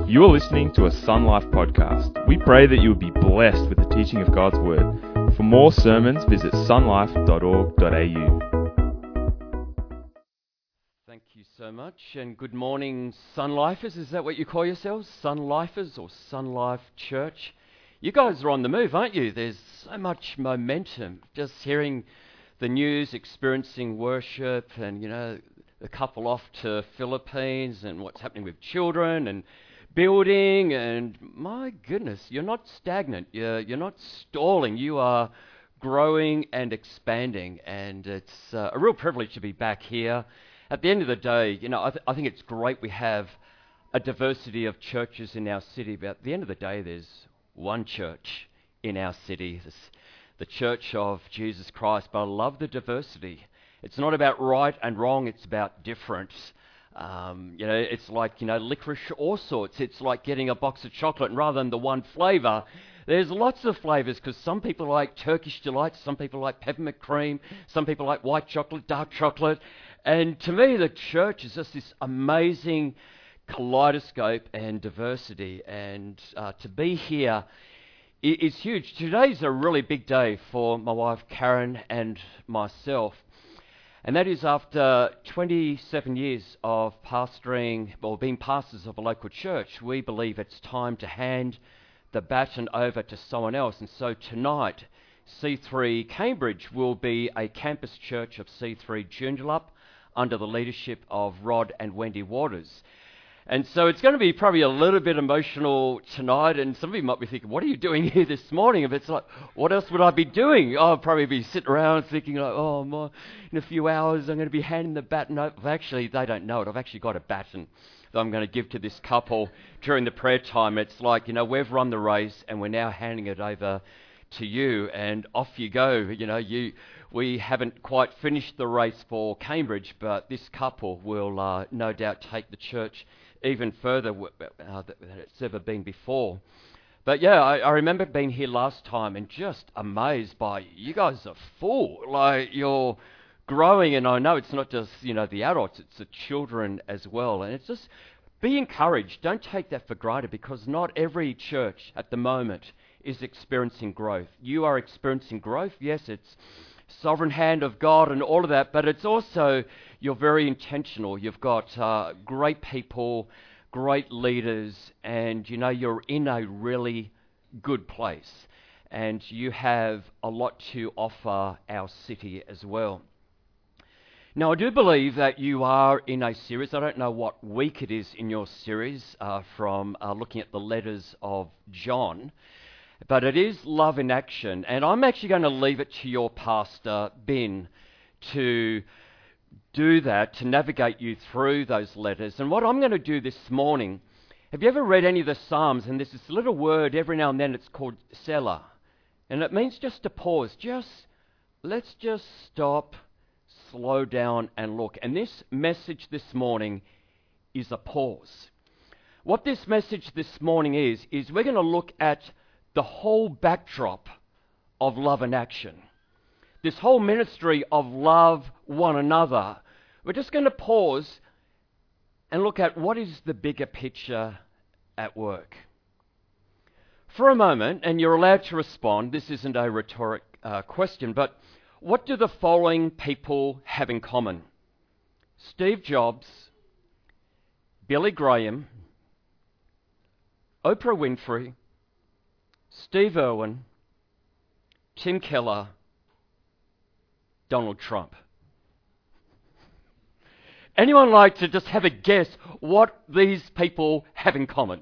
You are listening to a Sun Life podcast. We pray that you will be blessed with the teaching of God's Word. For more sermons, visit sunlife.org.au. Thank you so much, and good morning, Sun Lifers. Is that what you call yourselves? Sun Lifers or Sun Life Church? You guys are on the move, aren't you? There's so much momentum. Just hearing the news, experiencing worship, and, the couple off to Philippines and what's happening with children and building, and my goodness, you're not stagnant, you're not stalling, you are growing and expanding, and it's a real privilege to be back here. At the end of the day, I think it's great we have a diversity of churches in our city, but at the end of the day, there's one church in our city, the Church of Jesus Christ. But I love the diversity. It's not about right and wrong, it's about different. It's like, licorice, all sorts. It's like getting a box of chocolate, and rather than the one flavour, there's lots of flavours, because some people like Turkish Delight, some people like peppermint cream, some people like white chocolate, dark chocolate. And to me, the church is just this amazing kaleidoscope and diversity. And to be here is huge. Today's a really big day for my wife Karen and myself. And that is after 27 years of pastoring, or being pastors of a local church, we believe it's time to hand the baton over to someone else. And so tonight, C3 Cambridge will be a campus church of C3 Joondalup under the leadership of Rod and Wendy Waters. And so it's going to be probably a little bit emotional tonight, and some of you might be thinking, what are you doing here this morning? If it's like, what else would I be doing? I'll probably be sitting around thinking, in a few hours I'm going to be handing the baton over. Actually, they don't know it. I've actually got a baton that I'm going to give to this couple during the prayer time. It's like, we've run the race, and we're now handing it over to you, and off you go. We haven't quite finished the race for Cambridge, but this couple will no doubt take the church even further than it's ever been before. But yeah, I remember being here last time and just amazed by, you guys are full, like you're growing, and I know it's not just, the adults, it's the children as well. And it's just, be encouraged, don't take that for granted, because not every church at the moment is experiencing growth. You are experiencing growth, yes, it's sovereign hand of God and all of that, but it's also, you're very intentional. You've got great people, great leaders, and you're in a really good place, and you have a lot to offer our city as well. Now, I do believe that you are in a series. I don't know what week it is in your series from looking at the letters of John, but it is Love in Action, and I'm actually going to leave it to your pastor, Ben, to do that, to navigate you through those letters. And what I'm going to do this morning, have you ever read any of the Psalms? And there's this little word every now and then, it's called Selah, and it means just to pause. Let's just stop, slow down and look. And this message this morning is a pause. What this message this morning is we're going to look at the whole backdrop of Love in Action. This whole ministry of love one another. We're just going to pause and look at what is the bigger picture at work. For a moment, and you're allowed to respond, this isn't a rhetoric question, but what do the following people have in common? Steve Jobs, Billy Graham, Oprah Winfrey, Steve Irwin, Tim Keller, Donald Trump. Anyone like to just have a guess what these people have in common?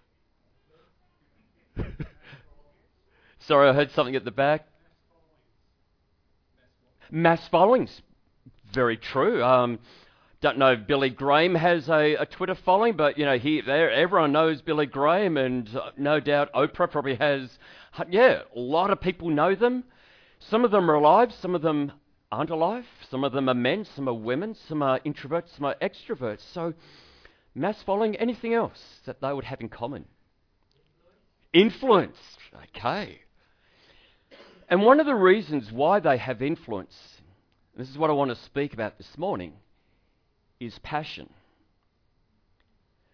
Sorry, I heard something at the back. Mass followings. Very true. Don't know if Billy Graham has a Twitter following, but everyone knows Billy Graham, and no doubt Oprah probably has. A lot of people know them. Some of them are alive, some of them aren't alive. Some of them are men, some are women, some are introverts, some are extroverts. So, mass following. Anything else that they would have in common? Influence. Okay. And one of the reasons why they have influence, this is what I want to speak about this morning, is passion.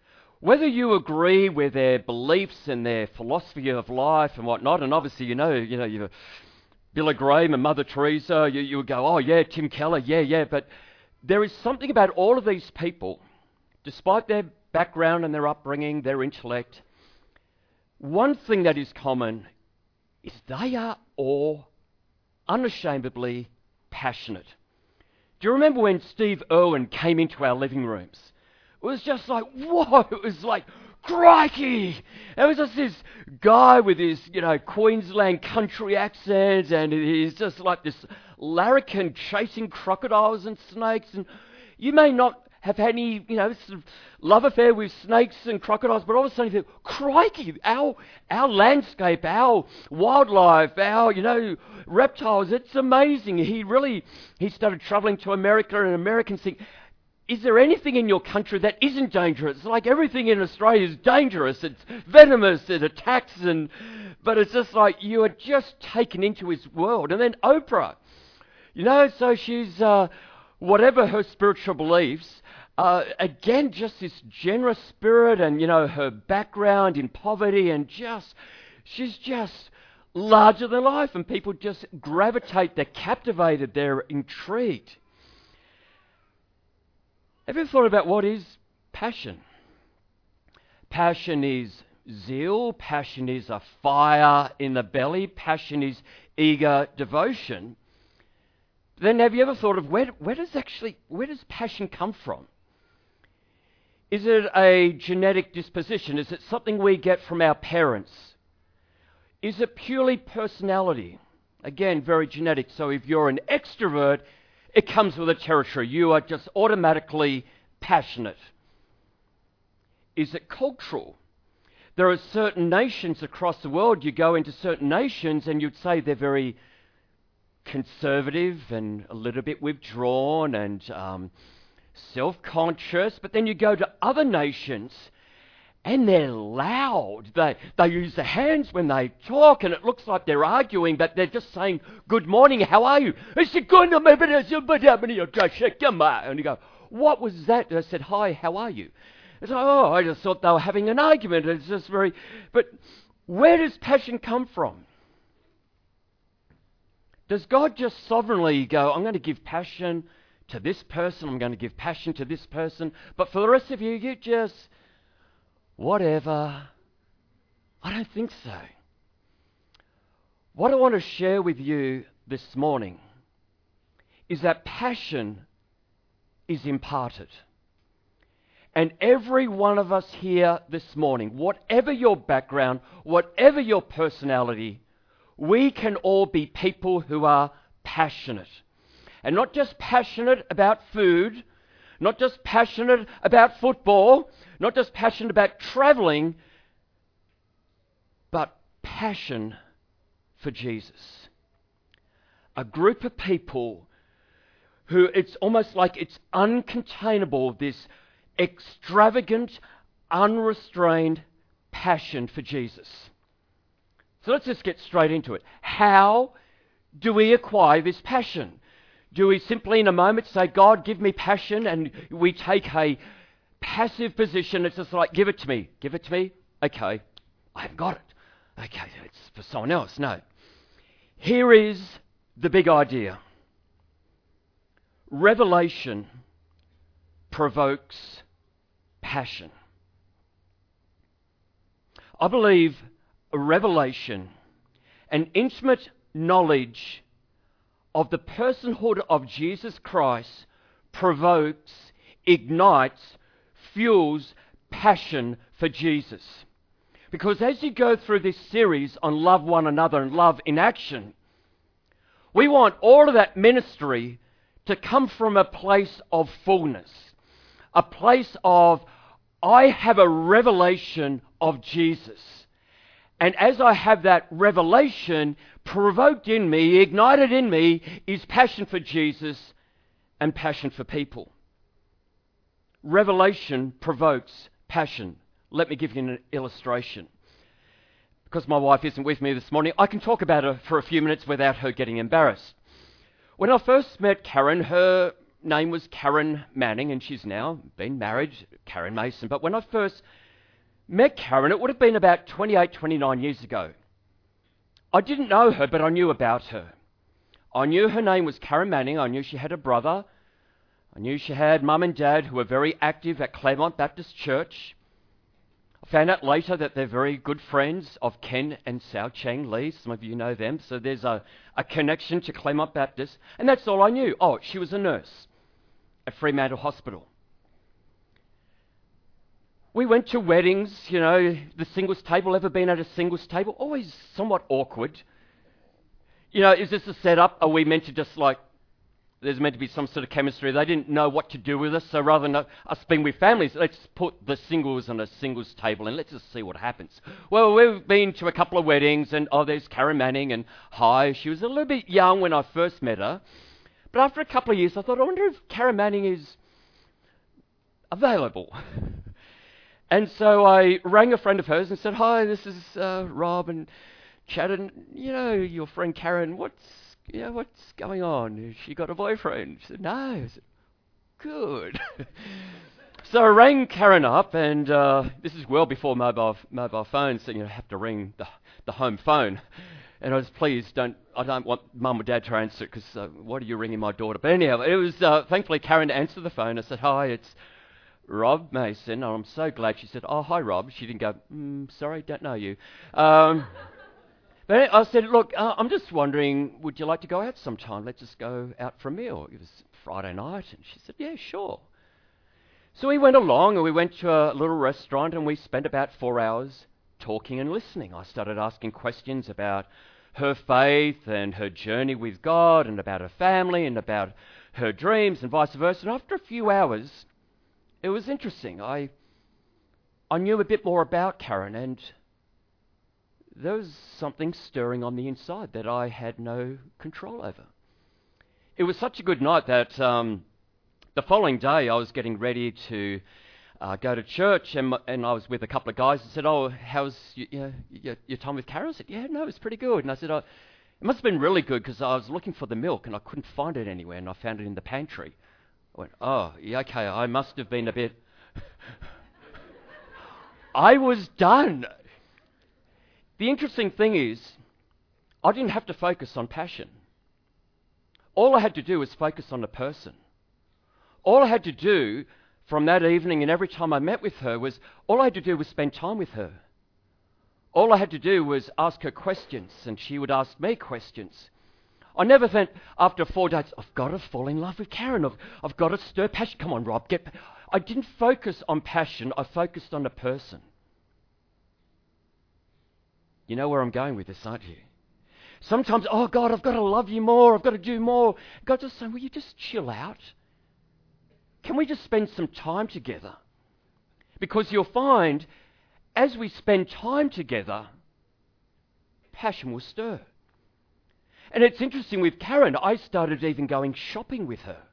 Whether you agree with their beliefs and their philosophy of life and whatnot, and obviously you've Billy Graham and Mother Teresa, you would go, oh yeah, Tim Keller, yeah, but there is something about all of these people, despite their background and their upbringing, their intellect, one thing that is common is they are all unashamedly passionate. Do you remember when Steve Irwin came into our living rooms? It was just like, whoa, it was like, crikey! It was just this guy with his, Queensland country accent, and he's just like this larrikin chasing crocodiles and snakes, and you may not have had any, sort of love affair with snakes and crocodiles, but all of a sudden you think, crikey, our landscape, our wildlife, our, reptiles, it's amazing. He started travelling to America, and Americans think, is there anything in your country that isn't dangerous? Like everything in Australia is dangerous, it's venomous, it attacks, but it's just like you are just taken into his world. And then Oprah, so she's, whatever her spiritual beliefs, again, just this generous spirit and, her background in poverty and she's just larger than life, and people just gravitate, they're captivated, they're intrigued. Have you ever thought about what is passion? Passion is zeal, passion is a fire in the belly, passion is eager devotion. Then have you ever thought of where does passion come from? Is it a genetic disposition? Is it something we get from our parents? Is it purely personality? Again, very genetic. So if you're an extrovert, it comes with the territory. You are just automatically passionate. Is it cultural? There are certain nations across the world, you go into certain nations and you'd say they're very conservative and a little bit withdrawn and self-conscious, but then you go to other nations and they're loud. They use their hands when they talk, and it looks like they're arguing, but they're just saying, good morning, how are you? And you go, what was that? And I said, hi, how are you? It's like, oh, I just thought they were having an argument. It's just but where does passion come from? Does God just sovereignly go, I'm going to give passion to this person, I'm going to give passion to this person, but for the rest of you, you just, whatever? I don't think so. What I want to share with you this morning is that passion is imparted. And every one of us here this morning, whatever your background, whatever your personality, we can all be people who are passionate. And not just passionate about food, not just passionate about football, not just passionate about travelling, but passion for Jesus. A group of people who it's almost like it's uncontainable, this extravagant, unrestrained passion for Jesus. So let's just get straight into it. How do we acquire this passion? Do we simply in a moment say, God, give me passion, and we take a passive position? It's just like, give it to me. Okay, I haven't got it. Okay, it's for someone else. No. Here is the big idea. Revelation provokes passion. I believe a revelation, an intimate knowledge of the personhood of Jesus Christ provokes, ignites, fuels passion for Jesus. Because as you go through this series on love one another and love in action, we want all of that ministry to come from a place of fullness, a place of, I have a revelation of Jesus. And as I have that revelation provoked in me, ignited in me, is passion for Jesus and passion for people. Revelation provokes passion. Let me give you an illustration. Because my wife isn't with me this morning, I can talk about her for a few minutes without her getting embarrassed. When I first met Karen, her name was Karen Manning, and she's now been married, Karen Mason. But when I first met Karen, it would have been about 28, 29 years ago. I didn't know her, but I knew about her. I knew her name was Karen Manning. I knew she had a brother. I knew she had mum and dad who were very active at Claremont Baptist Church. I found out later that they're very good friends of Ken and Sao Cheng Lee. Some of you know them. So there's a connection to Claremont Baptist. And that's all I knew. Oh, she was a nurse at Fremantle Hospital. We went to weddings, the singles table. Ever been at a singles table? Always somewhat awkward. Is this a setup? Are we meant to just there's meant to be some sort of chemistry? They didn't know what to do with us, so rather than us being with families, let's put the singles on a singles table and let's just see what happens. Well, we've been to a couple of weddings and, there's Karen Manning and hi. She was a little bit young when I first met her. But after a couple of years, I thought, I wonder if Karen Manning is available. And so I rang a friend of hers and said, hi, this is Rob, and chatted, your friend Karen, what's going on? Has she got a boyfriend? She said, no. I said, good. So I rang Karen up, and this is well before mobile phones, so you have to ring the home phone. And I was, please I don't want mum or dad to answer it, because what are you ringing my daughter? But anyhow, it was thankfully Karen answered the phone. I said, hi, it's Rob Mason. And I'm so glad. She said, oh, hi, Rob. She didn't go, sorry, don't know you. But I said, look, I'm just wondering, would you like to go out sometime? Let's just go out for a meal. It was Friday night. And she said, yeah, sure. So we went along and we went to a little restaurant and we spent about 4 hours talking and listening. I started asking questions about her faith and her journey with God and about her family and about her dreams and vice versa. And after a few hours, it was interesting. I knew a bit more about Karen, and there was something stirring on the inside that I had no control over. It was such a good night that the following day I was getting ready to go to church, and I was with a couple of guys and said, oh, how's your time with Karen? I said, yeah, no, it's pretty good. And I said, it must have been really good because I was looking for the milk and I couldn't find it anywhere, and I found it in the pantry. I went, oh, yeah, okay, I must have been a bit... I was done. The interesting thing is, I didn't have to focus on passion. All I had to do was focus on the person. All I had to do from that evening and every time I met with her was, all I had to do was spend time with her. All I had to do was ask her questions, and she would ask me questions. I never thought after 4 days, I've got to fall in love with Karen. I've got to stir passion. Come on, Rob. I didn't focus on passion. I focused on the person. You know where I'm going with this, aren't you? Sometimes, oh God, I've got to love you more. I've got to do more. God just saying, will you just chill out? Can we just spend some time together? Because you'll find, as we spend time together, passion will stir. And it's interesting with Karen, I started even going shopping with her.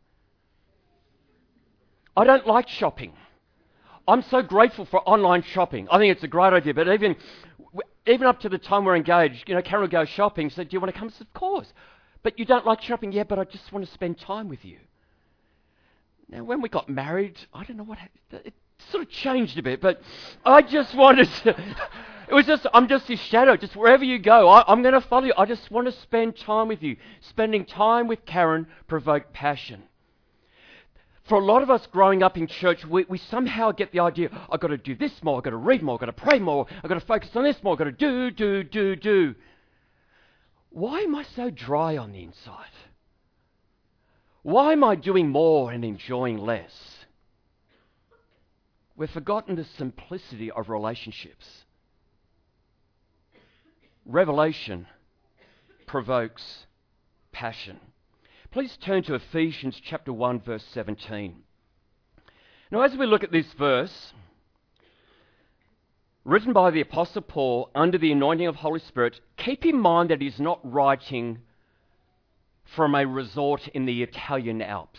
I don't like shopping. I'm so grateful for online shopping. I think it's a great idea, but even up to the time we're engaged, Karen will go shopping, said, do you want to come? I said, of course. But you don't like shopping? Yeah, but I just want to spend time with you. Now, when we got married, I don't know what happened. It sort of changed a bit, but I just wanted to... I'm just his shadow. Just wherever you go, I'm going to follow you. I just want to spend time with you. Spending time with Karen provoked passion. For a lot of us growing up in church, we somehow get the idea, I've got to do this more, I've got to read more, I've got to pray more, I've got to focus on this more, I've got to do. Why am I so dry on the inside? Why am I doing more and enjoying less? We've forgotten the simplicity of relationships. Revelation provokes passion. Please turn to Ephesians chapter 1, verse 17. Now, as we look at this verse, written by the Apostle Paul under the anointing of Holy Spirit, keep in mind that he's not writing from a resort in the Italian Alps.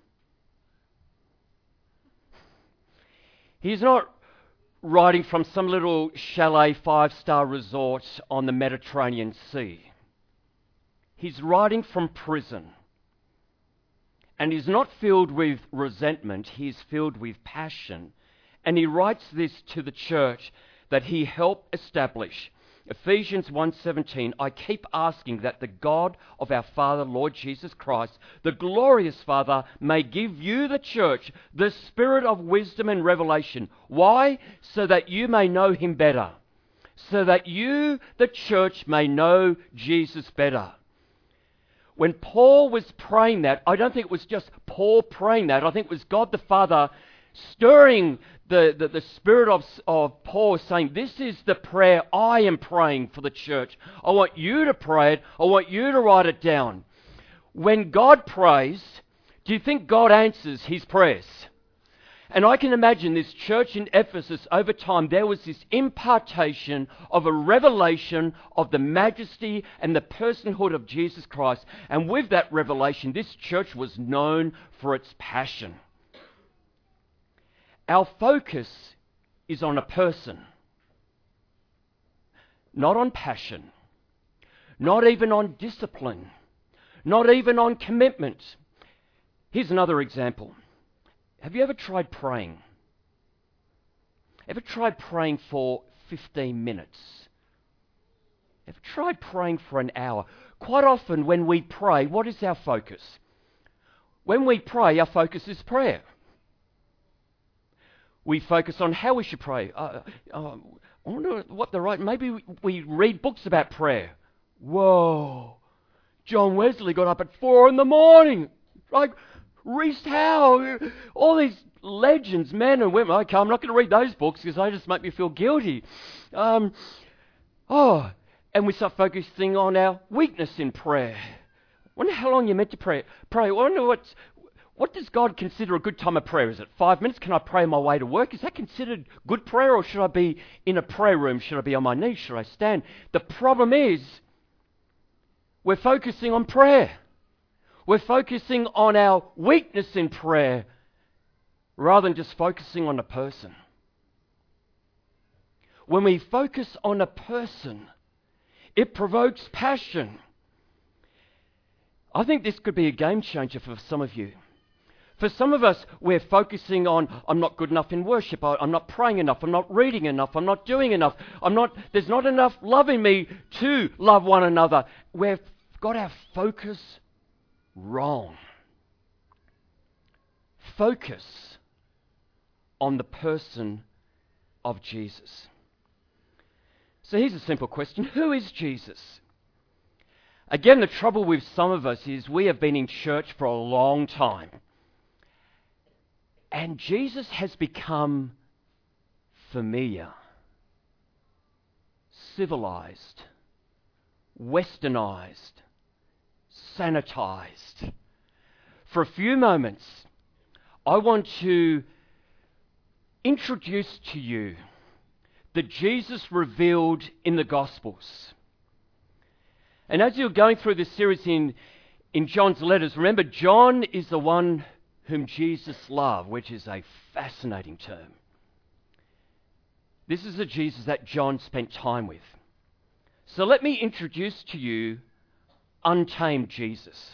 He's not writing from some little chalet 5-star resort on the Mediterranean Sea. He's writing from prison. And he's not filled with resentment, he's filled with passion And he writes this to the church that he helped establish. Ephesians 1:17, I keep asking that the God of our Father, Lord Jesus Christ, the glorious Father, may give you, the church, the spirit of wisdom and revelation. Why? So that you may know him better. So that you, the church, may know Jesus better. When Paul was praying that, I don't think it was just Paul praying that. I think it was God the Father stirring the spirit of Paul, saying, this is the prayer I am praying for the church. I want you to pray it. I want you to write it down. When God prays, do you think God answers his prayers? And I can imagine this church in Ephesus, over time, there was this impartation of a revelation of the majesty and the personhood of Jesus Christ. And with that revelation, this church was known for its passion. Our focus is on a person, not on passion, not even on discipline, not even on commitment. Here's another example. Have you ever tried praying? Ever tried praying for 15 minutes? Ever tried praying for an hour? Quite often when we pray, what is our focus? When we pray, our focus is prayer. We focus on how we should pray. I wonder what the right... Maybe we read books about prayer. Whoa! John Wesley got up at 4 in. Like, Rees Howe, all these legends, men and women. Okay, I'm not going to read those books because they just make me feel guilty. And we start focusing on our weakness in prayer. Wonder how long you're meant to pray. I wonder what does God consider a good time of prayer? Is it 5 minutes? Can I pray on my way to work? Is that considered good prayer, or should I be in a prayer room? Should I be on my knees? Should I stand? The problem is, we're focusing on prayer. We're focusing on our weakness in prayer rather than just focusing on a person. When we focus on a person, it provokes passion. I think this could be a game changer for some of you. For some of us, we're focusing on, I'm not good enough in worship, I'm not praying enough, I'm not reading enough, I'm not doing enough, there's not enough love in me to love one another. We've got our focus wrong. Focus on the person of Jesus. So here's a simple question. Who is Jesus? Again, the trouble with some of us is we have been in church for a long time. And Jesus has become familiar, civilized, westernized, sanitized. For a few moments, I want to introduce to you the Jesus revealed in the Gospels. And as you're going through this series in John's letters, remember, John is the one whom Jesus loved, which is a fascinating term. This is a Jesus that John spent time with. So let me introduce to you untamed Jesus.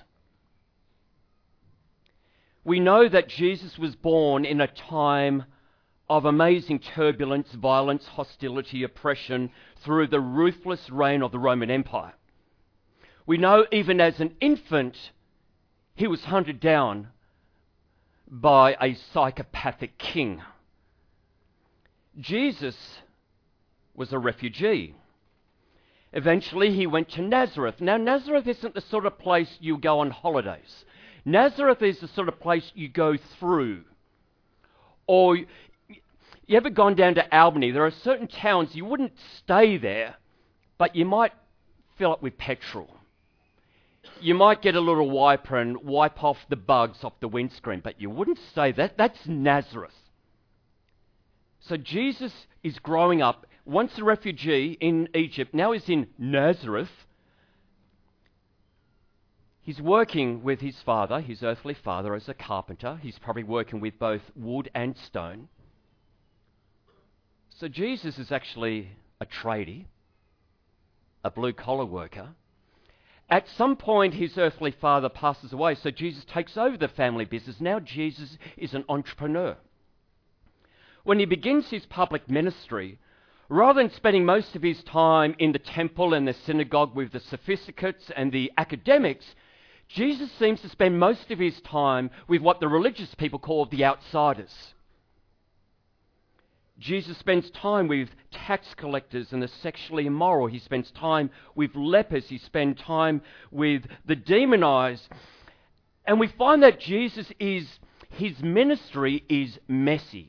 We know that Jesus was born in a time of amazing turbulence, violence, hostility, oppression through the ruthless reign of the Roman Empire. We know even as an infant, he was hunted down by a psychopathic king. Jesus was a refugee. Eventually he went to Nazareth. Now Nazareth isn't the sort of place you go on holidays. Nazareth is the sort of place you go through. Or you ever gone down to Albany? There are certain towns you wouldn't stay there, but you might fill up with petrol. You might get a little wiper and wipe off the bugs off the windscreen, but you wouldn't say that. That's Nazareth. So Jesus is growing up, once a refugee in Egypt, now he's in Nazareth. He's working with his father, his earthly father, as a carpenter. He's probably working with both wood and stone. So Jesus is actually a tradie, a blue-collar worker. At some point, his earthly father passes away, so Jesus takes over the family business. Now Jesus is an entrepreneur. when he begins his public ministry, rather than spending most of his time in the temple and the synagogue with the sophisticates and the academics, Jesus seems to spend most of his time with what the religious people call the outsiders. Jesus spends time with tax collectors and the sexually immoral. He spends time with lepers. He spends time with the demonized. And we find that his ministry is messy.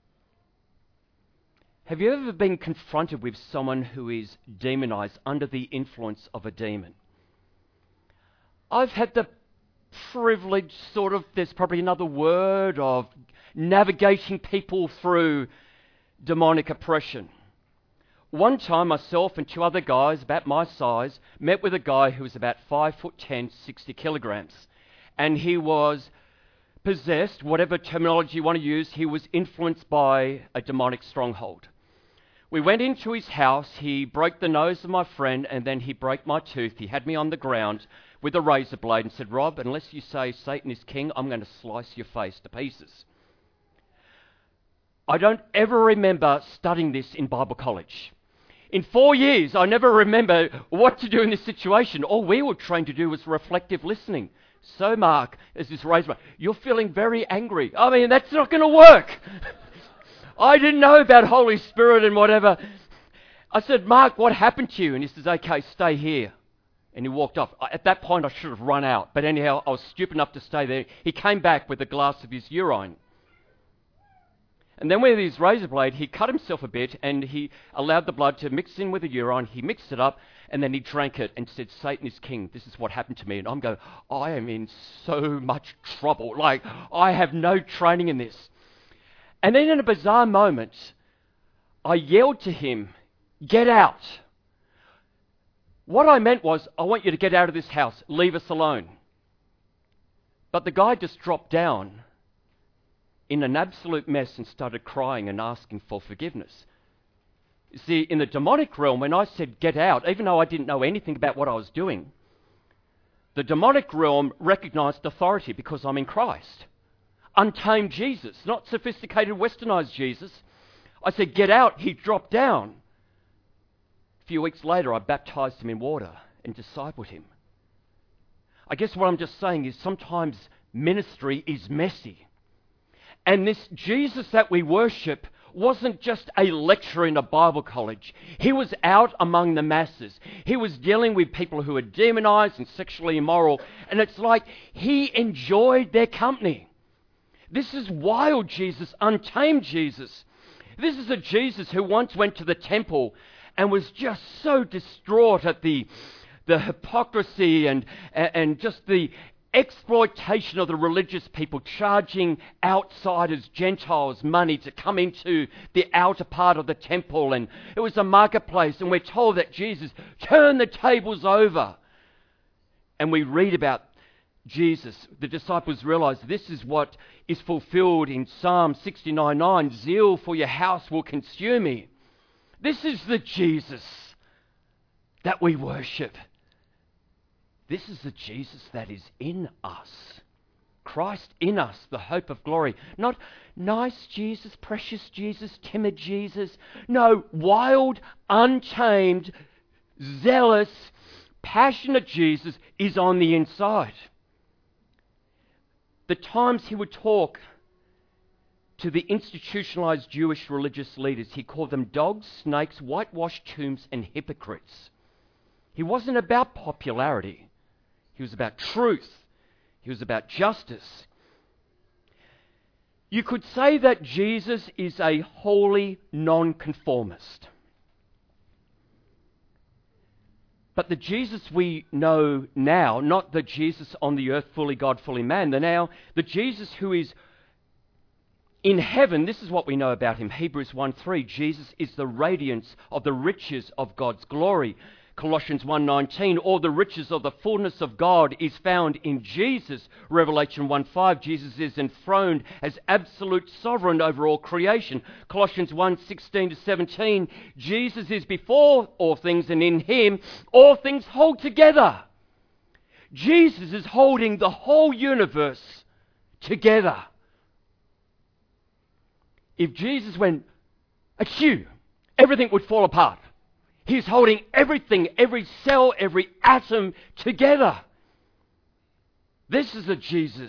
Have you ever been confronted with someone who is demonized, under the influence of a demon? I've had the privilege, there's probably another word, of navigating people through demonic oppression. One time, myself and two other guys about my size met with a guy who was about 5'10", 60 kilograms. And he was possessed, whatever terminology you want to use, he was influenced by a demonic stronghold. We went into his house, he broke the nose of my friend, and then he broke my tooth. He had me on the ground with a razor blade and said, "Rob, unless you say Satan is king, I'm going to slice your face to pieces." I don't ever remember studying this in Bible college. In 4 years, I never remember what to do in this situation. All we were trained to do was reflective listening. "So, Mark," as this razor, "you're feeling very angry." I mean, that's not going to work. I didn't know about Holy Spirit and whatever. I said, "Mark, what happened to you?" And he says, "Okay, stay here." And he walked off. At that point, I should have run out. But anyhow, I was stupid enough to stay there. He came back with a glass of his urine. And then with his razor blade, he cut himself a bit and he allowed the blood to mix in with the urine. He mixed it up and then he drank it and said, "Satan is king. This is what happened to me." And I'm going, I am in so much trouble. Like, I have no training in this. And then in a bizarre moment, I yelled to him, "Get out." What I meant was, I want you to get out of this house. Leave us alone. But the guy just dropped down in an absolute mess and started crying and asking for forgiveness. You see, in the demonic realm, when I said get out, even though I didn't know anything about what I was doing, the demonic realm recognized authority because I'm in Christ. Untamed Jesus, not sophisticated, westernized Jesus. I said, "Get out." He dropped down. A few weeks later, I baptized him in water and discipled him. I guess what I'm just saying is sometimes ministry is messy. And this Jesus that we worship wasn't just a lecturer in a Bible college. He was out among the masses. He was dealing with people who were demonized and sexually immoral. And it's like he enjoyed their company. This is wild Jesus, untamed Jesus. This is a Jesus who once went to the temple and was just so distraught at the hypocrisy and just the exploitation of the religious people, charging outsiders, Gentiles, money to come into the outer part of the temple. And it was a marketplace, and we're told that Jesus turned the tables over. And we read about Jesus. The disciples realized this is what is fulfilled in Psalm 69:9. "Zeal for your house will consume me." This is the Jesus that we worship. This is the Jesus that is in us. Christ in us, the hope of glory. Not nice Jesus, precious Jesus, timid Jesus. No, wild, untamed, zealous, passionate Jesus is on the inside. The times he would talk to the institutionalized Jewish religious leaders, he called them dogs, snakes, whitewashed tombs, and hypocrites. He wasn't about popularity. He was about truth. He was about justice. You could say that Jesus is a holy nonconformist. But the Jesus we know now, not the Jesus on the earth, fully God, fully man, the Jesus who is in heaven, this is what we know about him. Hebrews 1:3, Jesus is the radiance of the riches of God's glory. Colossians 1:19, all the riches of the fullness of God is found in Jesus. Revelation 1:5, Jesus is enthroned as absolute sovereign over all creation. Colossians 1:16-17, Jesus is before all things, and in him all things hold together. Jesus is holding the whole universe together. If Jesus went, achoo, everything would fall apart. He's holding everything, every cell, every atom together. This is a Jesus.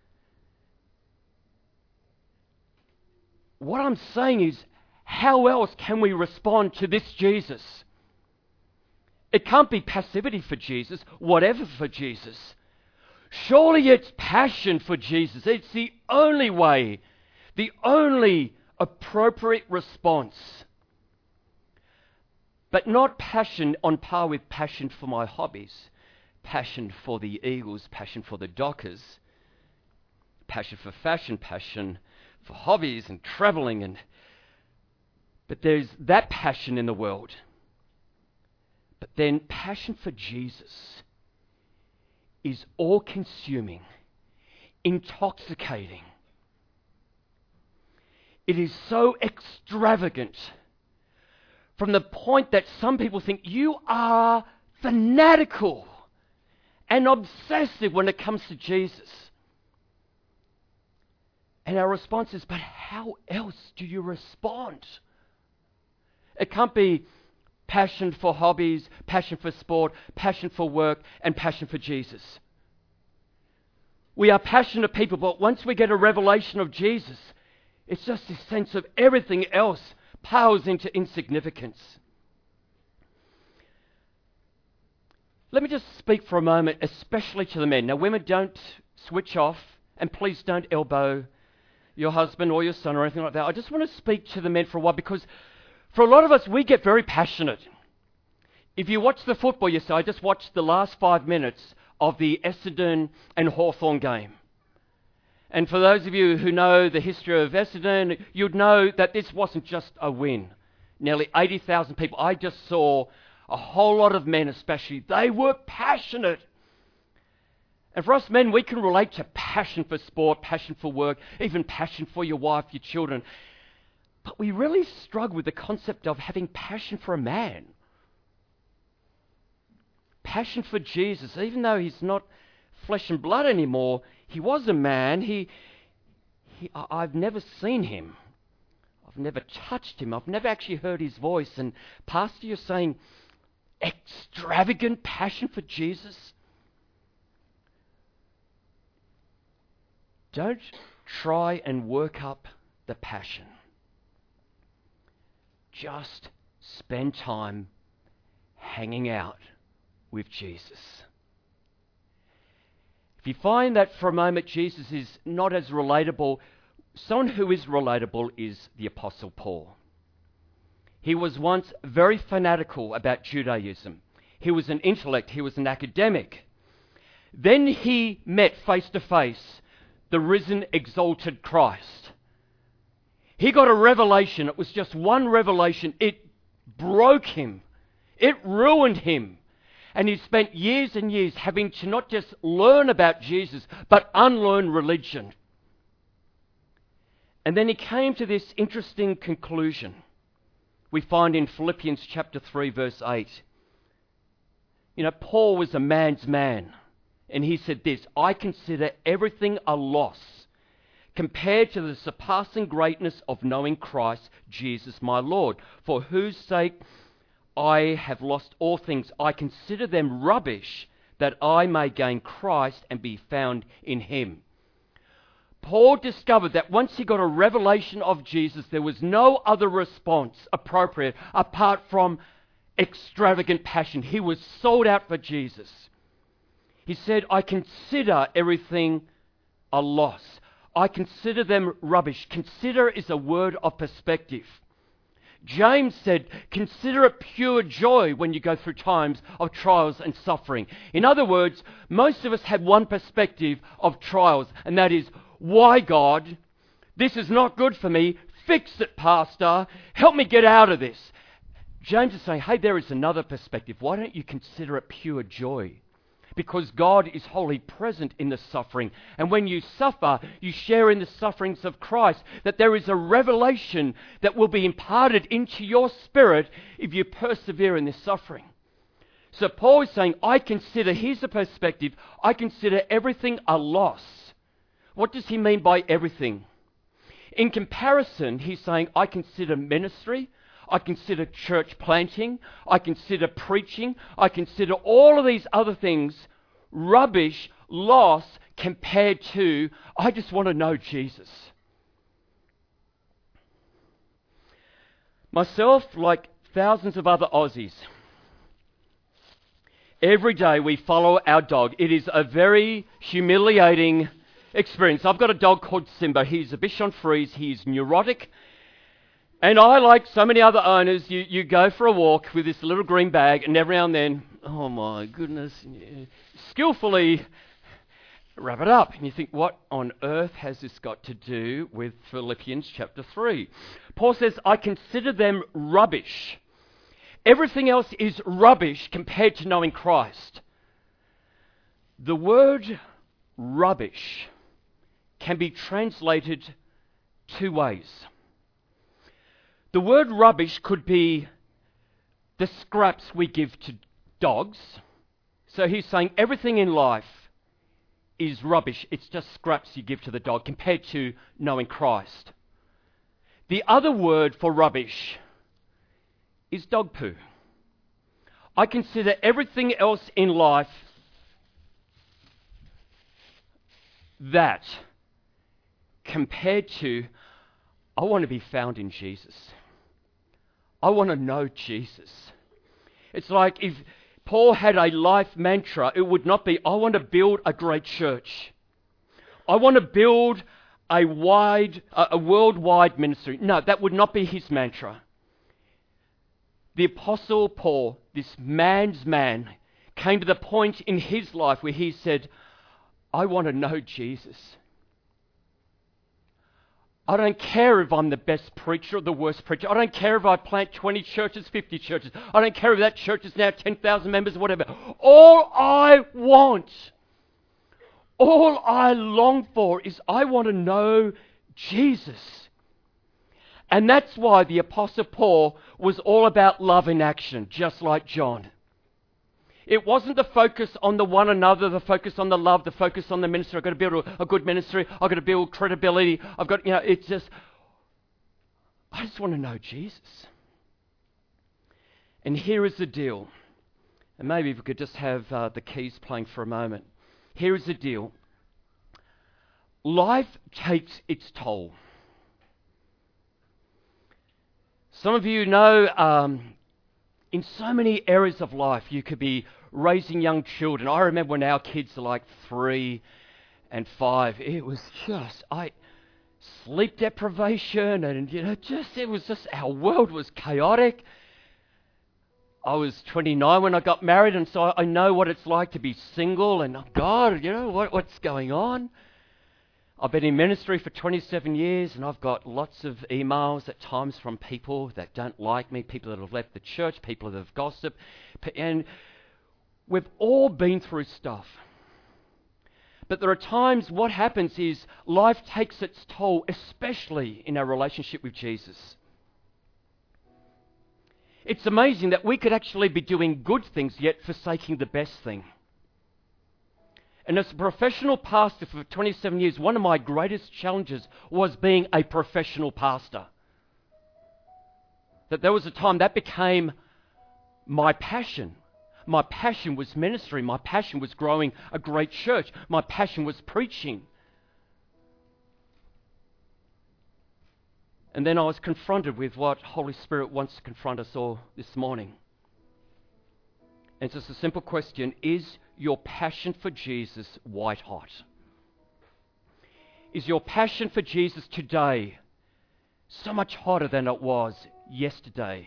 What I'm saying is, how else can we respond to this Jesus? It can't be passivity for Jesus, whatever for Jesus. Surely it's passion for Jesus. It's the only way, the only appropriate response. But not passion on par with passion for my hobbies, passion for the Eagles, passion for the Dockers, passion for fashion, passion for hobbies and travelling. But there's that passion in the world. But then passion for Jesus is all-consuming, intoxicating. It is so extravagant from the point that some people think you are fanatical and obsessive when it comes to Jesus. And our response is, but how else do you respond? It can't be passion for hobbies, passion for sport, passion for work, and passion for Jesus. We are passionate people, but once we get a revelation of Jesus, it's just this sense of everything else pales into insignificance. Let me just speak for a moment, especially to the men. Now, women, don't switch off, and please don't elbow your husband or your son or anything like that. I just want to speak to the men for a while, because for a lot of us, we get very passionate. If you watch the football yesterday, I just watched the last 5 minutes of the Essendon and Hawthorn game. And for those of you who know the history of Essendon, you'd know that this wasn't just a win. Nearly 80,000 people. I just saw a whole lot of men especially. They were passionate. And for us men, we can relate to passion for sport, passion for work, even passion for your wife, your children. But we really struggle with the concept of having passion for a man. Passion for Jesus, even though he's not flesh and blood anymore, he was a man. I've never seen him. I've never touched him. I've never actually heard his voice. And Pastor, you're saying extravagant passion for Jesus? Don't try and work up the passion. Just spend time hanging out with Jesus. If you find that for a moment Jesus is not as relatable, someone who is relatable is the Apostle Paul. He was once very fanatical about Judaism. He was an intellect, he was an academic. Then he met face to face the risen, exalted Christ. He got a revelation. It was just one revelation. It broke him. It ruined him. And he spent years and years having to not just learn about Jesus, but unlearn religion. And then he came to this interesting conclusion. We find in Philippians chapter 3, verse 8. You know, Paul was a man's man. And he said this, I consider everything a loss compared to the surpassing greatness of knowing Christ Jesus my Lord, for whose sake I have lost all things. I consider them rubbish, that I may gain Christ and be found in him. Paul discovered that once he got a revelation of Jesus, there was no other response appropriate apart from extravagant passion. He was sold out for Jesus. He said, I consider everything a loss. I consider them rubbish. Consider is a word of perspective. James said, consider it pure joy when you go through times of trials and suffering. In other words, most of us have one perspective of trials, and that is, why God? This is not good for me. Fix it, Pastor. Help me get out of this. James is saying, hey, there is another perspective. Why don't you consider it pure joy? Because God is wholly present in the suffering. And when you suffer, you share in the sufferings of Christ. That there is a revelation that will be imparted into your spirit if you persevere in this suffering. So Paul is saying, I consider, here's the perspective, I consider everything a loss. What does he mean by everything? In comparison, he's saying, I consider ministry, I consider church planting, I consider preaching, I consider all of these other things rubbish, loss, compared to, I just want to know Jesus. Myself, like thousands of other Aussies, every day we follow our dog. It is a very humiliating experience. I've got a dog called Simba. He's a Bichon Frise. He's neurotic. And I, like so many other owners, you go for a walk with this little green bag, and every now and then, oh my goodness, skillfully wrap it up. And you think, what on earth has this got to do with Philippians chapter 3? Paul says, I consider them rubbish. Everything else is rubbish compared to knowing Christ. The word rubbish can be translated two ways. The word rubbish could be the scraps we give to dogs. So he's saying everything in life is rubbish. It's just scraps you give to the dog compared to knowing Christ. The other word for rubbish is dog poo. I consider everything else in life that compared to, I want to be found in Jesus. I want to know Jesus. It's like if Paul had a life mantra, it would not be, I want to build a great church. I want to build a worldwide ministry. No, that would not be his mantra. The Apostle Paul, this man's man, came to the point in his life where he said, I want to know Jesus. I don't care if I'm the best preacher or the worst preacher. I don't care if I plant 20 churches, 50 churches. I don't care if that church is now 10,000 members, whatever. All I want, all I long for is I want to know Jesus. And that's why the Apostle Paul was all about love in action, just like John. It wasn't the focus on the one another, the focus on the love, the focus on the ministry. I've got to build a good ministry. I've got to build credibility. It's just, I just want to know Jesus. And here is the deal. And maybe if we could just have the keys playing for a moment. Here is the deal. Life takes its toll. Some of you know, in so many areas of life, you could be raising young children. I remember when our kids are like 3 and 5, it was just, sleep deprivation and, it was just, our world was chaotic. I was 29 when I got married, and so I know what it's like to be single, and God, what's going on? I've been in ministry for 27 years, and I've got lots of emails at times from people that don't like me, people that have left the church, people that have gossiped, and we've all been through stuff. But there are times what happens is life takes its toll, especially in our relationship with Jesus. It's amazing that we could actually be doing good things yet forsaking the best thing. And as a professional pastor for 27 years, one of my greatest challenges was being a professional pastor. That there was a time that became my passion. My passion was ministry. My passion was growing a great church. My passion was preaching. And then I was confronted with what Holy Spirit wants to confront us all this morning. And it's just a simple question. Is your passion for Jesus white hot? Is your passion for Jesus today so much hotter than it was yesterday,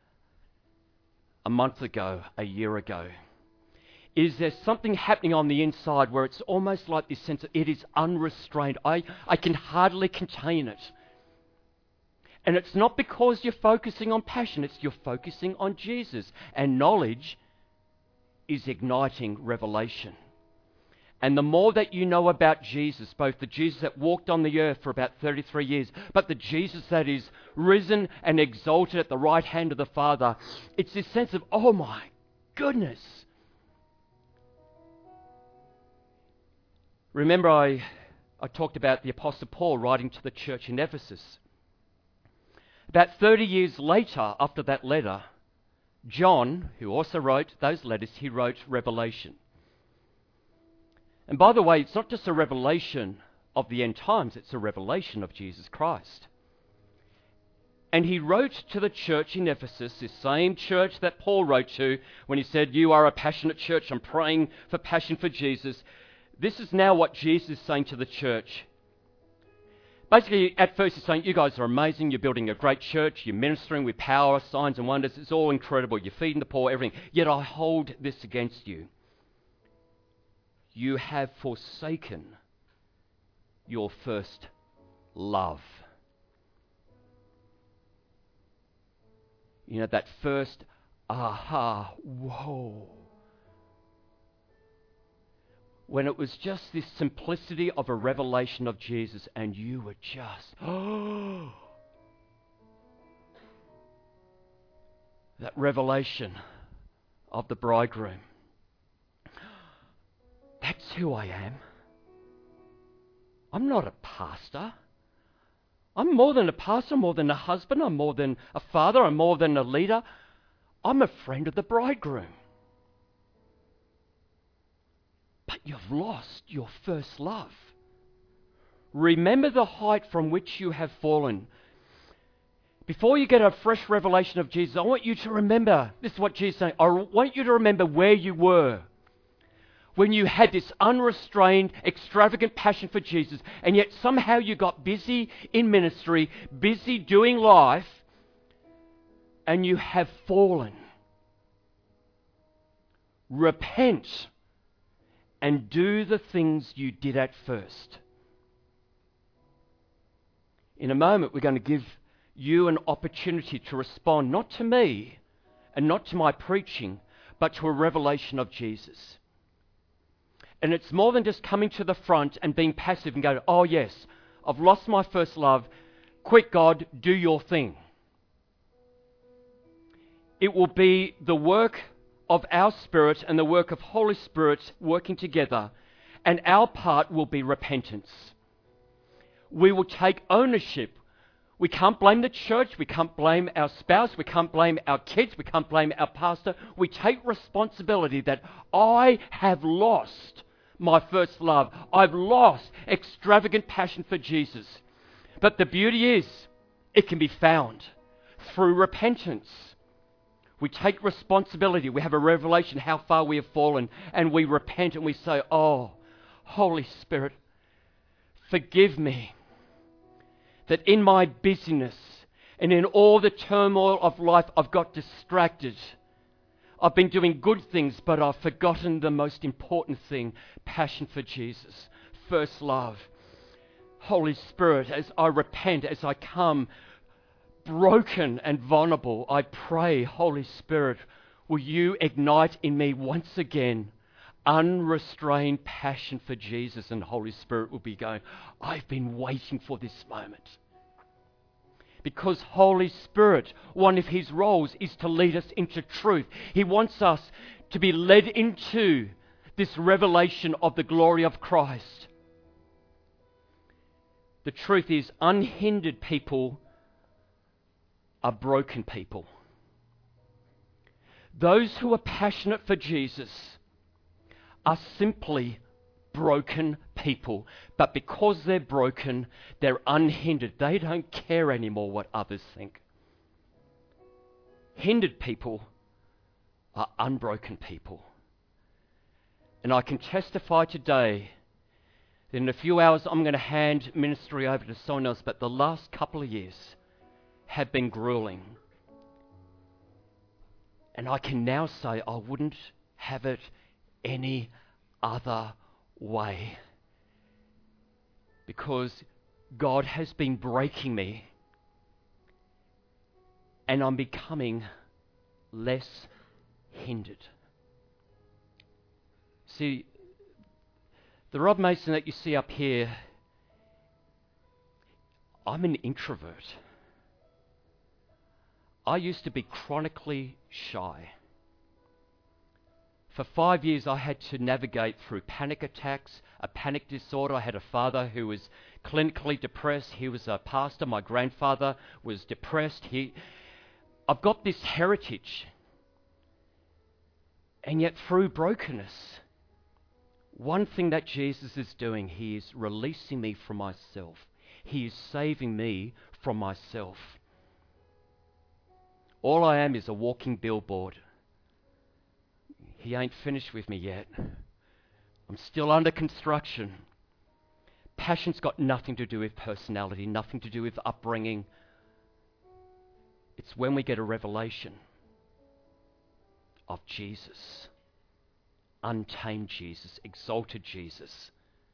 a month ago, a year ago? Is there something happening on the inside where it's almost like this sense of it is unrestrained? I can hardly contain it. And it's not because you're focusing on passion, it's you're focusing on Jesus. And knowledge is igniting revelation. And the more that you know about Jesus, both the Jesus that walked on the earth for about 33 years, but the Jesus that is risen and exalted at the right hand of the Father, it's this sense of, oh my goodness. Remember, I I talked about the Apostle Paul writing to the church in Ephesus. About 30 years later, after that letter, John, who also wrote those letters, he wrote Revelation. And by the way, it's not just a revelation of the end times, it's a revelation of Jesus Christ. And he wrote to the church in Ephesus, this same church that Paul wrote to when he said, "You are a passionate church, I'm praying for passion for Jesus." This is now what Jesus is saying to the church. Basically, at first he's saying, "You guys are amazing, you're building a great church, you're ministering with power, signs and wonders, it's all incredible, you're feeding the poor, everything. Yet I hold this against you. You have forsaken your first love." You know, that first aha, whoa. When it was just this simplicity of a revelation of Jesus and you were just, oh. That revelation of the bridegroom. That's who I am. I'm not a pastor. I'm more than a pastor, I'm more than a husband, I'm more than a father, I'm more than a leader. I'm a friend of the bridegroom. But you've lost your first love. Remember the height from which you have fallen. Before you get a fresh revelation of Jesus, I want you to remember, this is what Jesus is saying, I want you to remember where you were when you had this unrestrained, extravagant passion for Jesus, and yet somehow you got busy in ministry, busy doing life, and you have fallen. Repent and do the things you did at first. In a moment, we're going to give you an opportunity to respond, not to me and not to my preaching, but to a revelation of Jesus. And it's more than just coming to the front and being passive and going, "Oh yes, I've lost my first love. Quick, God, do your thing." It will be the work of our Spirit and the work of Holy Spirit working together, and our part will be repentance. We will take ownership. We can't blame the church, we can't blame our spouse, we can't blame our kids, we can't blame our pastor. We take responsibility that I have lost my first love. I've lost extravagant passion for Jesus. But the beauty is, it can be found through repentance. We take responsibility. We have a revelation how far we have fallen, and we repent and we say, "Oh, Holy Spirit, forgive me that in my busyness and in all the turmoil of life I've got distracted. I've been doing good things, but I've forgotten the most important thing, passion for Jesus, first love." Holy Spirit, as I repent, as I come broken and vulnerable, I pray, Holy Spirit, will you ignite in me once again unrestrained passion for Jesus, and Holy Spirit will be going, "I've been waiting for this moment." Because Holy Spirit, one of his roles is to lead us into truth. He wants us to be led into this revelation of the glory of Christ. The truth is, unhindered people are broken people. Those who are passionate for Jesus are simply broken people. But because they're broken, they're unhindered. They don't care anymore what others think. Hindered people are unbroken people. And I can testify today that in a few hours I'm going to hand ministry over to someone else, but the last couple of years have been grueling. And I can now say I wouldn't have it any other way. Because God has been breaking me, and I'm becoming less hindered. See, the Rob Mason that you see up here, I'm an introvert. I used to be chronically shy. For 5 years, I had to navigate through panic attacks, a panic disorder. I had a father who was clinically depressed. He was a pastor. My grandfather was depressed. I've got this heritage. And yet through brokenness, one thing that Jesus is doing, he is releasing me from myself. He is saving me from myself. All I am is a walking billboard. He ain't finished with me yet. I'm still under construction. Passion's got nothing to do with personality, nothing to do with upbringing. It's when we get a revelation of Jesus, untamed Jesus, exalted Jesus.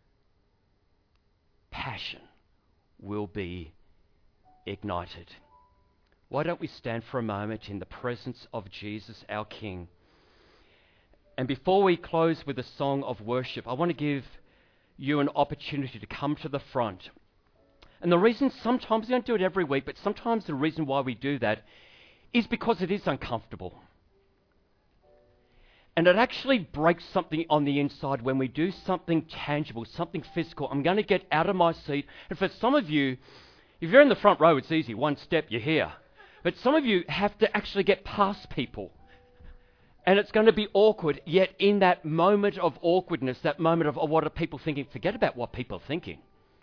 Passion will be ignited. Why don't we stand for a moment in the presence of Jesus, our King? And before we close with a song of worship, I want to give you an opportunity to come to the front. And the reason sometimes, we don't do it every week, but sometimes the reason why we do that is because it is uncomfortable. And it actually breaks something on the inside when we do something tangible, something physical. I'm going to get out of my seat. And for some of you, if you're in the front row, it's easy. One step, you're here. But some of you have to actually get past people. And it's going to be awkward, yet in that moment of awkwardness, that moment of, oh, what are people thinking? Forget about what people are thinking.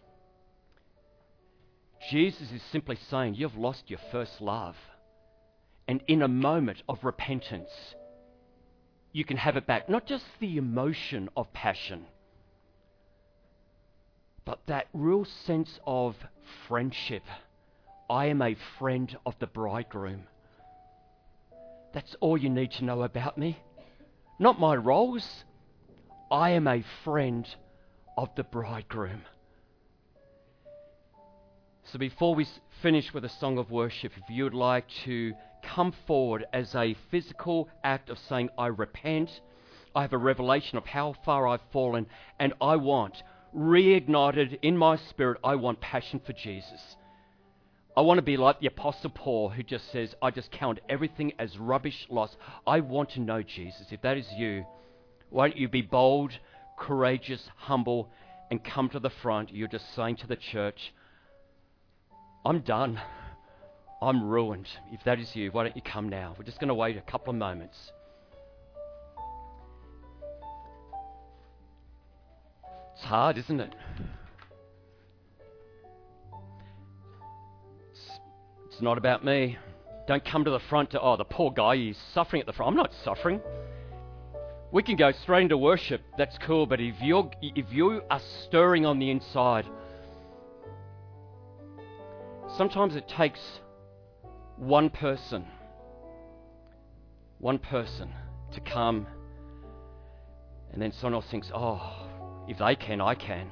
Jesus is simply saying, you've lost your first love. And in a moment of repentance, you can have it back. Not just the emotion of passion, but that real sense of friendship. I am a friend of the bridegroom. That's all you need to know about me. Not my roles. I am a friend of the bridegroom. So before we finish with a song of worship, if you would like to come forward as a physical act of saying, I repent, I have a revelation of how far I've fallen, and I want, reignited in my spirit, I want passion for Jesus. I want to be like the Apostle Paul, who just says, I just count everything as rubbish loss. I want to know Jesus. If that is you, why don't you be bold, courageous, humble, and come to the front? You're just saying to the church, I'm done. I'm ruined. If that is you, why don't you come now? We're just going to wait a couple of moments. It's hard, isn't it? It's not about me. Don't come to the front to, oh, the poor guy, he's suffering at the front. I'm not suffering. We can go straight into worship. That's cool. But if you are stirring on the inside, sometimes it takes one person to come, and then someone else thinks, oh, if they can, I can.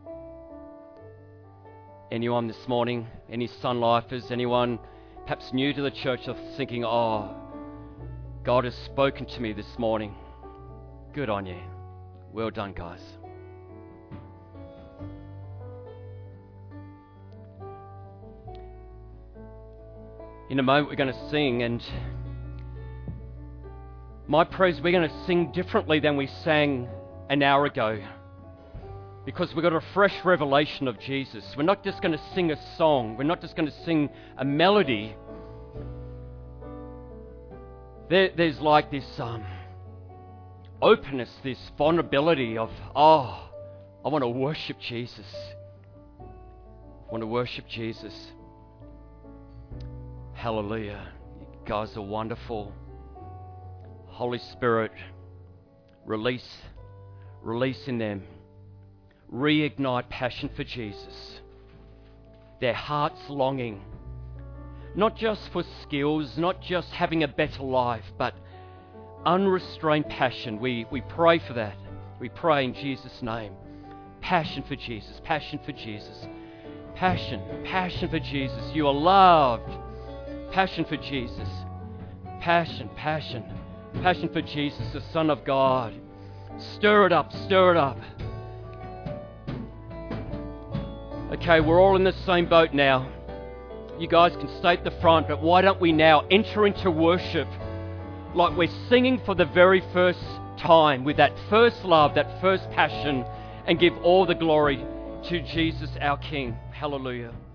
Anyone this morning, any Sun Lifers, anyone perhaps new to the church are thinking, oh, God has spoken to me this morning. Good on you. Well done, guys. In a moment we're going to sing, and my prayer is we're going to sing differently than we sang an hour ago, because we've got a fresh revelation of Jesus. We're not just going to sing a song. We're not just going to sing a melody. There's like this openness, this vulnerability of, oh, I want to worship Jesus. I want to worship Jesus. Hallelujah. You guys are wonderful. Holy Spirit, release in them. Reignite passion for Jesus. Their hearts longing, not just for skills, not just having a better life, but unrestrained passion. We pray for that. We pray in Jesus' name. Passion for Jesus. Passion for Jesus. Passion for Jesus. You are loved. Passion for Jesus. Passion for Jesus, the Son of God. Stir it up. Okay, we're all in the same boat now. You guys can stay at the front, but why don't we now enter into worship like we're singing for the very first time with that first love, that first passion, and give all the glory to Jesus our King. Hallelujah.